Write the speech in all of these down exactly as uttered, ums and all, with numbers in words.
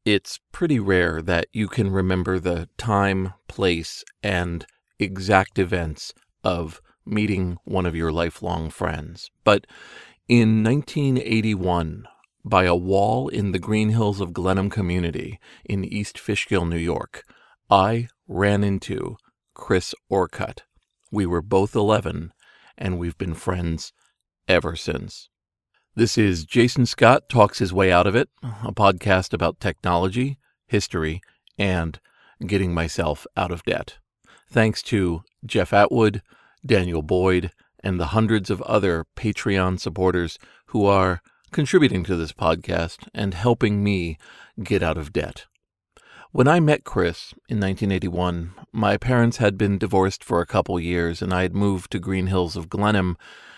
It's pretty rare that you can remember the time, place, and exact events of meeting one of your lifelong friends. But in nineteen eighty-one, by a wall in the Green Hills of Glenham community in East Fishkill, New York, I ran into Chris Orcutt. We were both eleven, and we've been friends ever since. This is Jason Scott Talks His Way Out of It, a podcast about technology, history, and getting myself out of debt. Thanks to Jeff Atwood, Daniel Boyd, and the hundreds of other Patreon supporters who are contributing to this podcast and helping me get out of debt. When I met Chris in nineteen eighty-one, my parents had been divorced for a couple years, and I had moved to Green Hills of Glenham,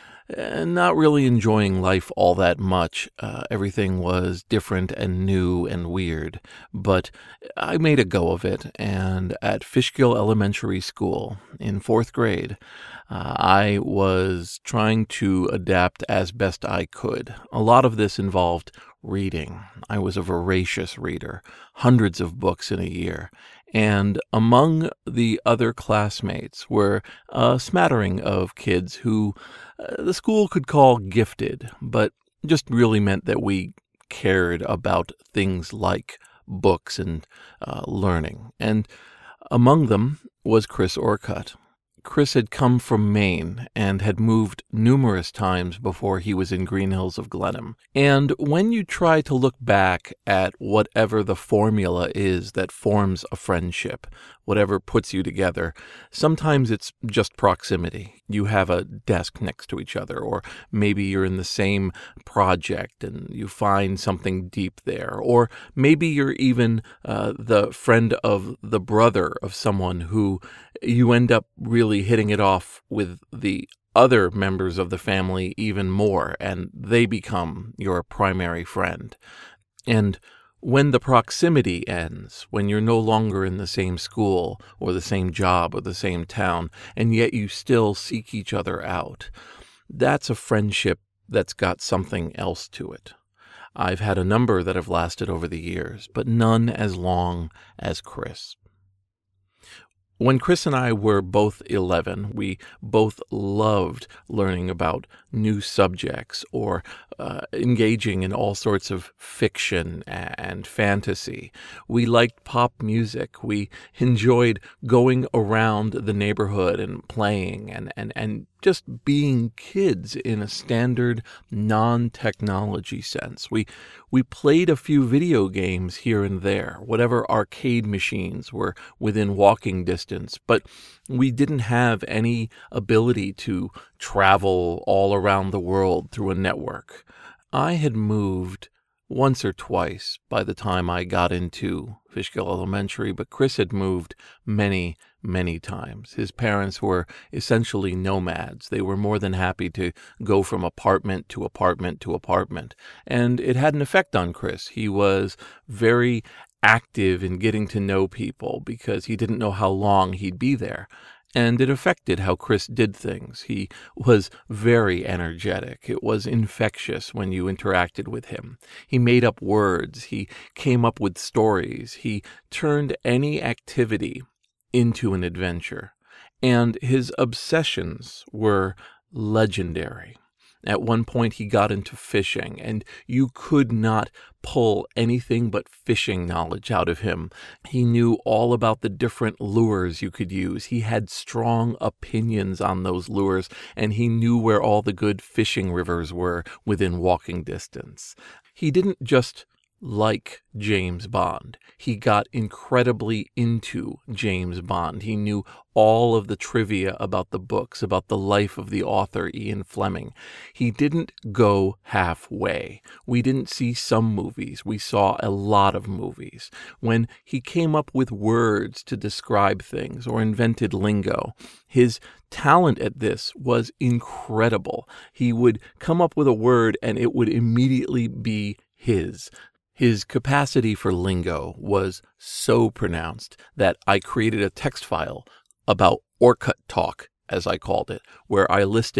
and not really enjoying life all that much. Uh, everything was different and new and weird, but I made a go of it, and at Fishkill Elementary School in fourth grade, uh, I was trying to adapt as best I could. A lot of this involved reading. I was a voracious reader, hundreds of books in a year, and among the other classmates were a smattering of kids who uh, the school could call gifted, but just really meant that we cared about things like books and uh, learning. And among them was Chris Orcutt. Chris had come from Maine and had moved numerous times before he was in Green Hills of Glenham. And when you try to look back at whatever the formula is that forms a friendship, whatever puts you together, sometimes it's just proximity. You have a desk next to each other, or maybe you're in the same project and you find something deep there, or maybe you're even uh, the friend of the brother of someone who you end up really hitting it off with the other members of the family even more, and they become your primary friend. And when the proximity ends, when you're no longer in the same school or the same job or the same town, and yet you still seek each other out, that's a friendship that's got something else to it. I've had a number that have lasted over the years, but none as long as Chris. When Chris and I were both eleven, we both loved learning about new subjects or uh, engaging in all sorts of fiction and fantasy. We liked pop music. We enjoyed going around the neighborhood and playing and, and, and just being kids in a standard non-technology sense. We we played a few video games here and there, whatever arcade machines were within walking distance, but we didn't have any ability to travel all around the world through a network. I had moved once or twice by the time I got into Fishkill Elementary, but Chris had moved many, many times. His parents were essentially nomads. They were more than happy to go from apartment to apartment to apartment, and it had an effect on Chris. He was very active in getting to know people because he didn't know how long he'd be there. And it affected how Chris did things. He was very energetic. It was infectious when you interacted with him. He made up words. He came up with stories. He turned any activity into an adventure. And his obsessions were legendary. At one point, he got into fishing, and you could not pull anything but fishing knowledge out of him. He knew all about the different lures you could use. He had strong opinions on those lures, and he knew where all the good fishing rivers were within walking distance. He didn't just like James Bond. He got incredibly into James Bond. He knew all of the trivia about the books, about the life of the author Ian Fleming. He didn't go halfway. We didn't see some movies. We saw a lot of movies. When he came up with words to describe things or invented lingo, his talent at this was incredible. He would come up with a word and it would immediately be his. His capacity for lingo was so pronounced that I created a text file about Orcutt Talk, as I called it, where I listed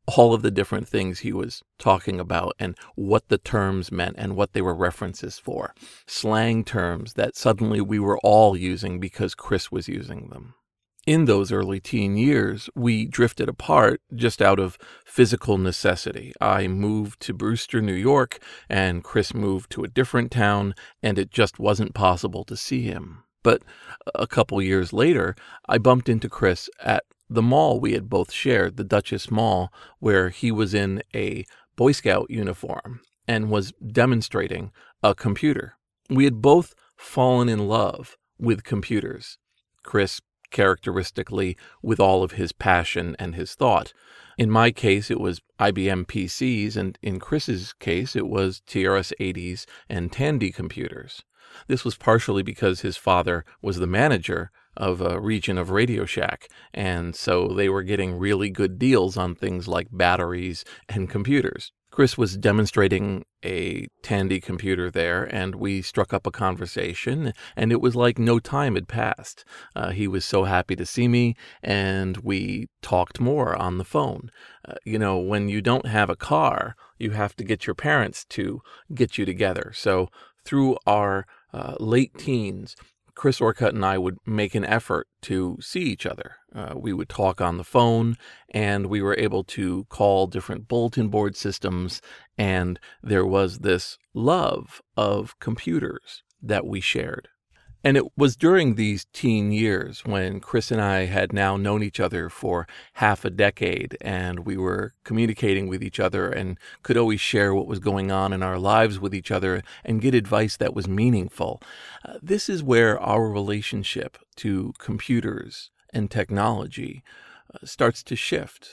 all of the different things he was talking about and what the terms meant and what they were references for. Slang terms that suddenly we were all using because Chris was using them. In those early teen years, we drifted apart just out of physical necessity. I moved to Brewster, New York, and Chris moved to a different town, and it just wasn't possible to see him. But a couple years later, I bumped into Chris at the mall we had both shared, the Duchess Mall, where he was in a Boy Scout uniform and was demonstrating a computer. We had both fallen in love with computers. Chris characteristically with all of his passion and his thought. In my case, it was I B M P Cs, and in Chris's case, it was T R S eighties and Tandy computers. This was partially because his father was the manager of a region of Radio Shack, and so they were getting really good deals on things like batteries and computers. Chris was demonstrating a Tandy computer there, and we struck up a conversation, and it was like no time had passed. Uh, he was so happy to see me, and we talked more on the phone. Uh, you know, when you don't have a car, you have to get your parents to get you together. So through our uh, late teens, Chris Orcutt and I would make an effort to see each other. Uh, we would talk on the phone, and we were able to call different bulletin board systems, and there was this love of computers that we shared. And it was during these teen years when Chris and I had now known each other for half a decade, and we were communicating with each other and could always share what was going on in our lives with each other and get advice that was meaningful. Uh, this is where our relationship to computers and technology uh, starts to shift.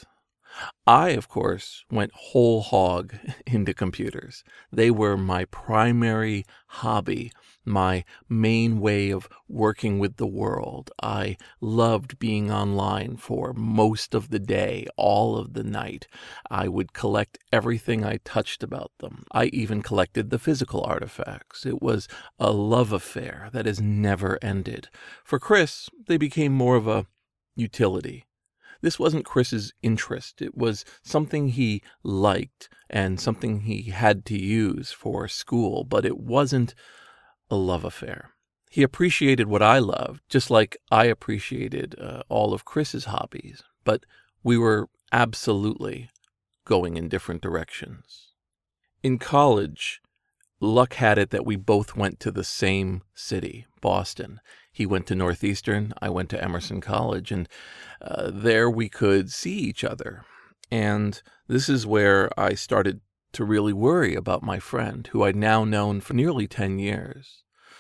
I, of course, went whole hog into computers. They were my primary hobby, my main way of working with the world. I loved being online for most of the day, all of the night. I would collect everything I touched about them. I even collected the physical artifacts. It was a love affair that has never ended. For Chris, they became more of a utility. This wasn't Chris's interest. It was something he liked and something he had to use for school, but it wasn't a love affair. He appreciated what I loved, just like I appreciated uh, all of Chris's hobbies, but we were absolutely going in different directions. In college, luck had it that we both went to the same city, Boston. He went to Northeastern, I went to Emerson College, and uh, there we could see each other. And this is where I started to really worry about my friend, who I'd now known for nearly ten years.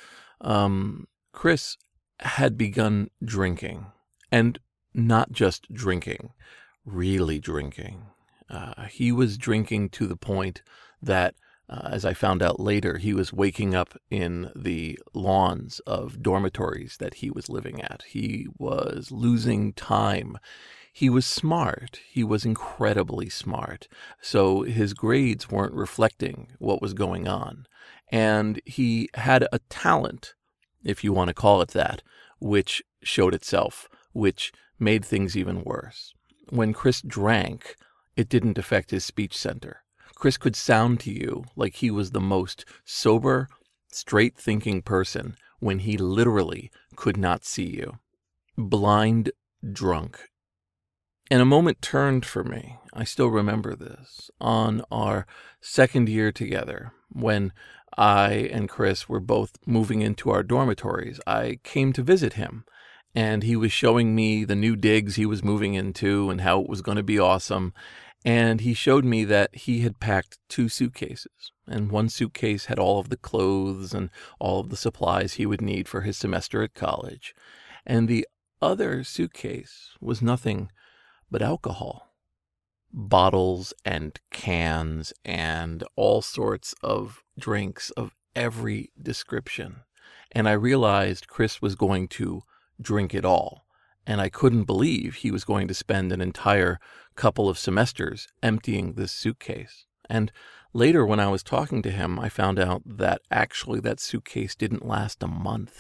Um, Chris had begun drinking, and not just drinking, really drinking. Uh, he was drinking to the point that Uh, as I found out later, he was waking up in the lawns of dormitories that he was living at. He was losing time. He was smart. He was incredibly smart. So his grades weren't reflecting what was going on. And he had a talent, if you want to call it that, which showed itself, which made things even worse. When Chris drank, it didn't affect his speech center. Chris could sound to you like he was the most sober, straight-thinking person when he literally could not see you. Blind drunk. And a moment turned for me. I still remember this. On our second year together, when I and Chris were both moving into our dormitories, I came to visit him. And he was showing me the new digs he was moving into and how it was going to be awesome. And he showed me that he had packed two suitcases, and one suitcase had all of the clothes and all of the supplies he would need for his semester at college. And the other suitcase was nothing but alcohol. Bottles and cans and all sorts of drinks of every description. And I realized Chris was going to drink it all. And I couldn't believe he was going to spend an entire couple of semesters emptying this suitcase. And later, when I was talking to him, I found out that actually that suitcase didn't last a month.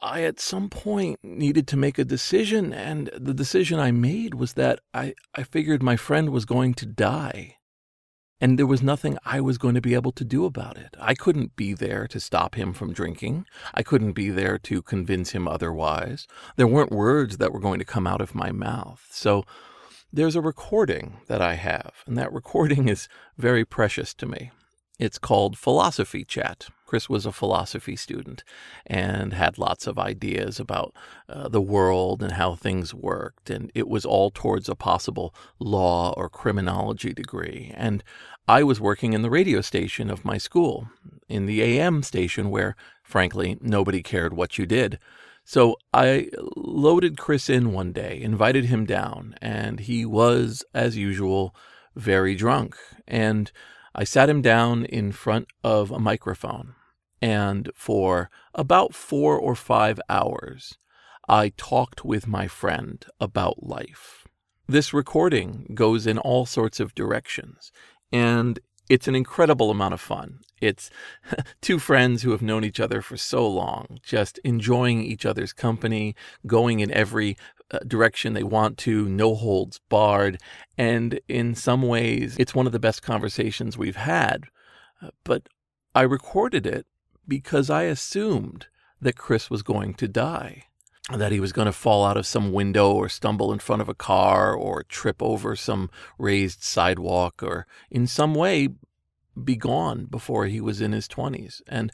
I at some point needed to make a decision, and the decision I made was that I, I figured my friend was going to die. And there was nothing I was going to be able to do about it. I couldn't be there to stop him from drinking. I couldn't be there to convince him otherwise. There weren't words that were going to come out of my mouth. So there's a recording that I have, and that recording is very precious to me. It's called Philosophy Chat. Chris was a philosophy student and had lots of ideas about uh, the world and how things worked, and it was all towards a possible law or criminology degree. And I was working in the radio station of my school, in the A M station where, frankly, nobody cared what you did. So I loaded Chris in one day, invited him down, and he was, as usual, very drunk. And I sat him down in front of a microphone, and for about four or five hours, I talked with my friend about life. This recording goes in all sorts of directions, and it's an incredible amount of fun. It's two friends who have known each other for so long, just enjoying each other's company, going in every uh, direction they want to, no holds barred. And in some ways, it's one of the best conversations we've had. Uh, but I recorded it because I assumed that Chris was going to die, that he was going to fall out of some window or stumble in front of a car or trip over some raised sidewalk or in some way be gone before he was in his twenties. And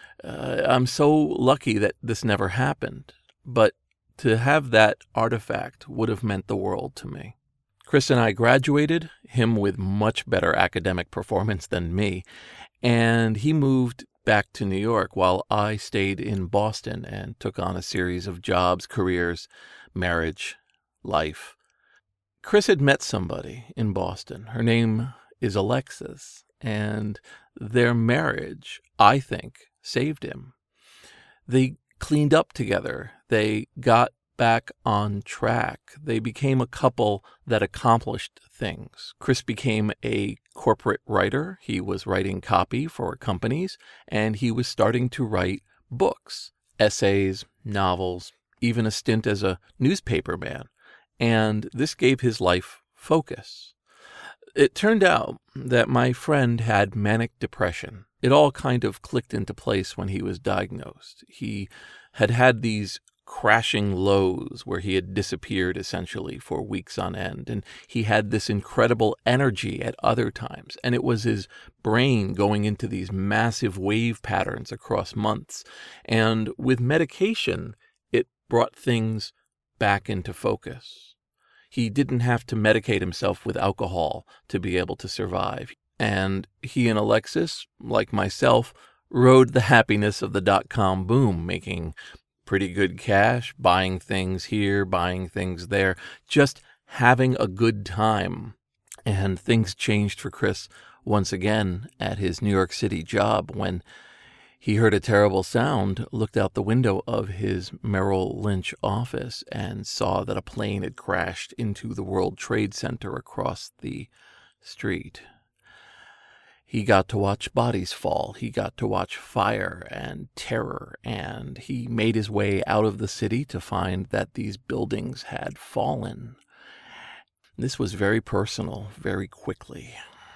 uh, I'm so lucky that this never happened. But to have that artifact would have meant the world to me. Chris and I graduated, him with much better academic performance than me, and he moved back to New York while I stayed in Boston and took on a series of jobs, careers, marriage, life. Chris had met somebody in Boston. Her name is Alexis, and their marriage, I think, saved him. They cleaned up together. They got back on track. They became a couple that accomplished things. Chris became a corporate writer. He was writing copy for companies, and he was starting to write books, essays, novels, even a stint as a newspaper man. And this gave his life focus. It turned out that my friend had manic depression. It all kind of clicked into place when he was diagnosed. He had had these crashing lows where he had disappeared essentially for weeks on end. And he had this incredible energy at other times. And it was his brain going into these massive wave patterns across months. And with medication, it brought things back into focus. He didn't have to medicate himself with alcohol to be able to survive. And he and Alexis, like myself, rode the happiness of the dot-com boom, making pretty good cash, buying things here, buying things there, just having a good time. And things changed for Chris once again at his New York City job when he heard a terrible sound, looked out the window of his Merrill Lynch office, and saw that a plane had crashed into the World Trade Center across the street. He got to watch bodies fall. He got to watch fire and terror, and he made his way out of the city to find that these buildings had fallen. This was very personal, very quickly.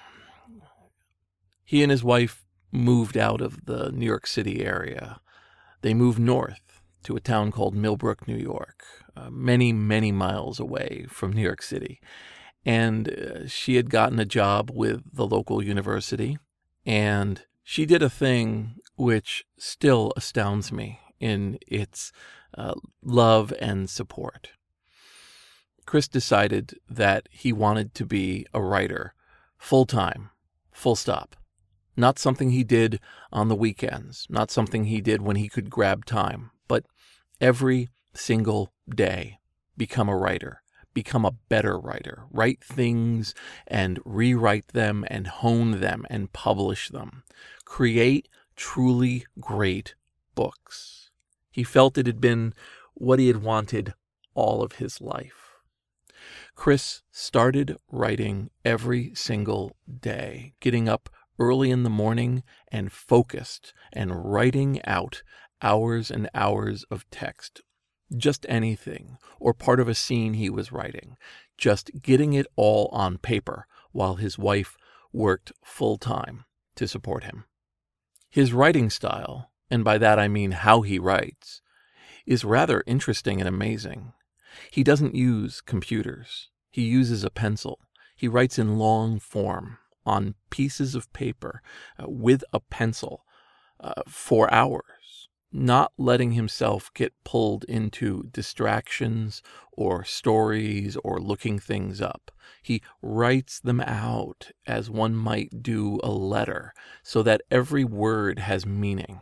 He and his wife moved out of the New York City area. They moved north to a town called Millbrook, New York, uh, many, many miles away from New York City. And uh, she had gotten a job with the local university, and she did a thing which still astounds me in its uh, love and support. Chris decided that he wanted to be a writer full-time, full stop. Not something he did on the weekends, not something he did when he could grab time, but every single day become a writer, become a better writer, write things and rewrite them and hone them and publish them, create truly great books. He felt it had been what he had wanted all of his life. Chris started writing every single day, getting up early in the morning and focused and writing out hours and hours of text, just anything, or part of a scene he was writing, just getting it all on paper while his wife worked full-time to support him. His writing style, and by that I mean how he writes, is rather interesting and amazing. He doesn't use computers. He uses a pencil. He writes in long form on pieces of paper uh, with a pencil uh, for hours, not letting himself get pulled into distractions or stories or looking things up. He writes them out as one might do a letter so that every word has meaning.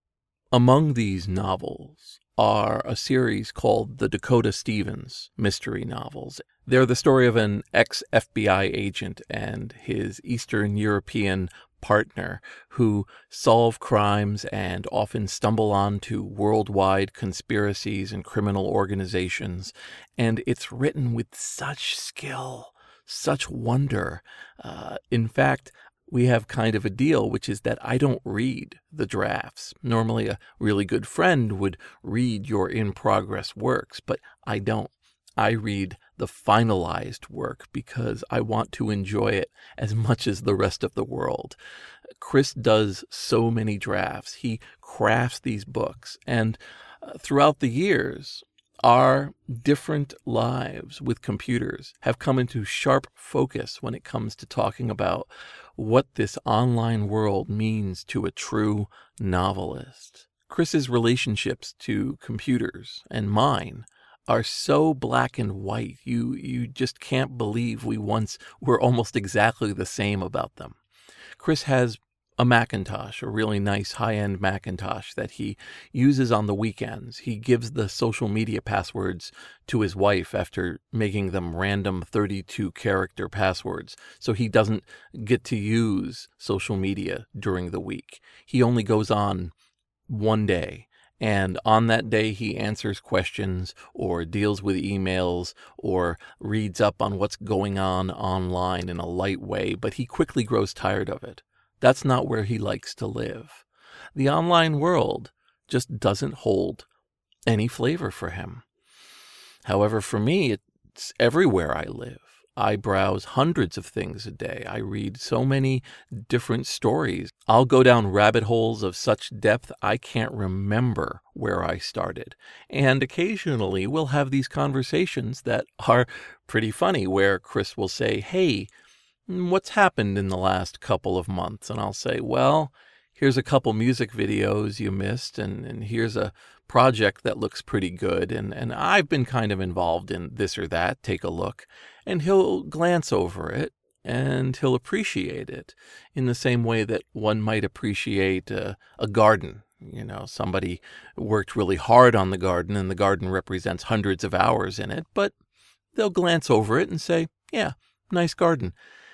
Among these novels are a series called the Dakota Stevens mystery novels. They're the story of an ex-F B I agent and his Eastern European partner who solve crimes and often stumble onto worldwide conspiracies and criminal organizations. And it's written with such skill, such wonder. Uh, in fact, we have kind of a deal, which is that I don't read the drafts. Normally, a really good friend would read your in-progress works, but I don't. I read the finalized work because I want to enjoy it as much as the rest of the world. Chris does so many drafts. He crafts these books. And uh, throughout the years, our different lives with computers have come into sharp focus when it comes to talking about what this online world means to a true novelist. Chris's relationships to computers and mine are so black and white. You you just can't believe we once were almost exactly the same about them. Chris has a Macintosh, a really nice high-end Macintosh that he uses on the weekends. He gives the social media passwords to his wife after making them random thirty-two character passwords, so he doesn't get to use social media during the week. He only goes on one day, and on that day he answers questions or deals with emails or reads up on what's going on online in a light way, but he quickly grows tired of it. That's not where he likes to live. The online world just doesn't hold any flavor for him. However, for me, it's everywhere I live. I browse hundreds of things a day. I read so many different stories. I'll go down rabbit holes of such depth I can't remember where I started. And occasionally we'll have these conversations that are pretty funny, where Chris will say, "Hey, what's happened in the last couple of months?" And I'll say, "Well, here's a couple music videos you missed, and, and here's a project that looks pretty good, and, and I've been kind of involved in this or that. Take a look." And he'll glance over it, and he'll appreciate it in the same way that one might appreciate a, a garden. You know, somebody worked really hard on the garden, and the garden represents hundreds of hours in it, but they'll glance over it and say, "Yeah, nice garden."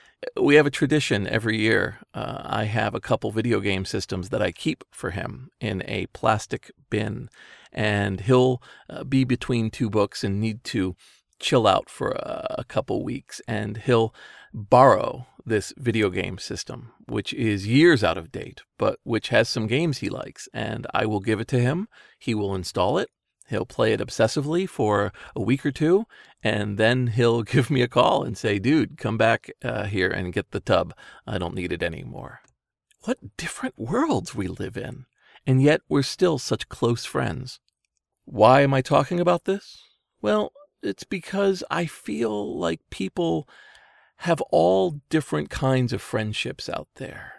We have a tradition every year. Uh, I have a couple video game systems that I keep for him in a plastic bin, and he'll uh, be between two books and need to chill out for a, a couple weeks, and he'll borrow this video game system, which is years out of date, but which has some games he likes, and I will give it to him. He will install it. He'll play it obsessively for a week or two, and then he'll give me a call and say, "Dude, come back uh, here and get the tub. I don't need it anymore." What different worlds we live in, and yet we're still such close friends. Why am I talking about this? Well, it's because I feel like people have all different kinds of friendships out there.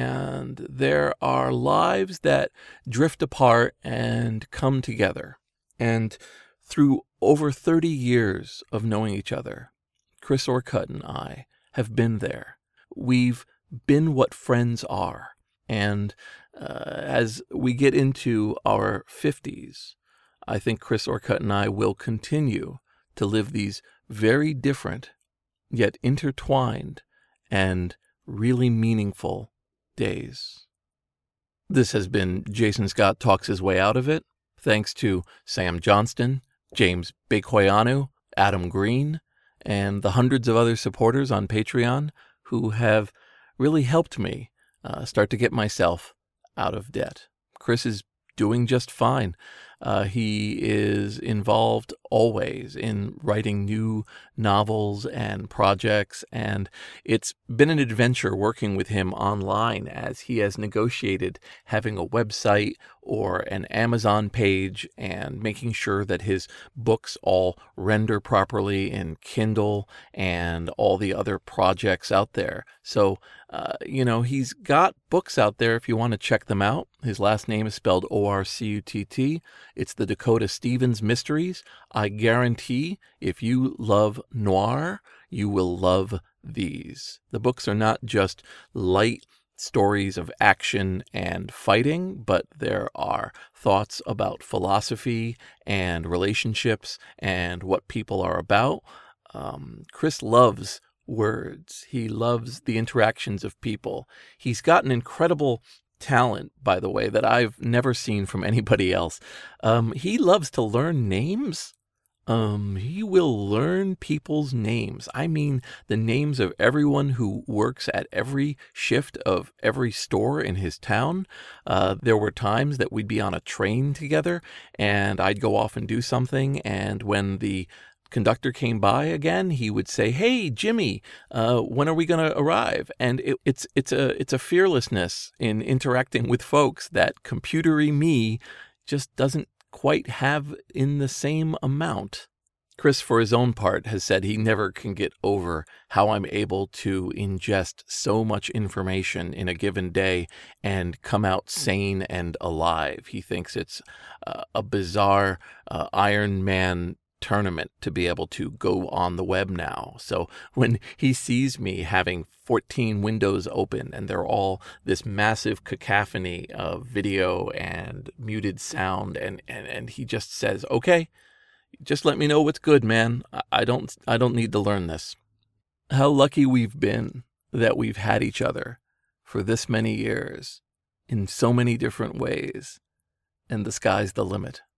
And there are lives that drift apart and come together. And through over thirty years of knowing each other, Chris Orcutt and I have been there. We've been what friends are. And uh, as we get into our fifties, I think Chris Orcutt and I will continue to live these very different, yet intertwined and really meaningful days. This has been Jason Scott Talks His Way Out of It. Thanks to Sam Johnston, James Bekoyanu, Adam Green, and the hundreds of other supporters on Patreon who have really helped me uh, start to get myself out of debt. Chris is doing just fine. Uh, he is involved always in writing new novels and projects, and it's been an adventure working with him online as he has negotiated having a website or an Amazon page and making sure that his books all render properly in Kindle and all the other projects out there. So, uh, you know, he's got books out there if you want to check them out. His last name is spelled O R C U T T. It's the Dakota Stevens Mysteries. I guarantee if you love noir, you will love these. The books are not just light stories of action and fighting, but there are thoughts about philosophy and relationships and what people are about. Um, Chris loves words. He loves the interactions of people. He's got an incredible talent, by the way, that I've never seen from anybody else. Um, he loves to learn names. Um, he will learn people's names. I mean, the names of everyone who works at every shift of every store in his town. Uh, there were times that we'd be on a train together and I'd go off and do something. And when the conductor came by again, he would say, "Hey, Jimmy, uh, when are we going to arrive?" And it, it's it's a it's a fearlessness in interacting with folks that computery me just doesn't quite have in the same amount. Chris, for his own part, has said he never can get over how I'm able to ingest so much information in a given day and come out sane and alive. He thinks it's uh, a bizarre uh, Iron Man tournament to be able to go on the web now. So when he sees me having fourteen windows open and they're all this massive cacophony of video and muted sound, and, and, and he just says, "Okay, just let me know what's good, man. I don't, I don't need to learn this." How lucky we've been that we've had each other for this many years in so many different ways, and the sky's the limit.